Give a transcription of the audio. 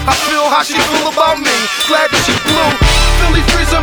I feel how she feel about me. Glad that she blue. Philly freezer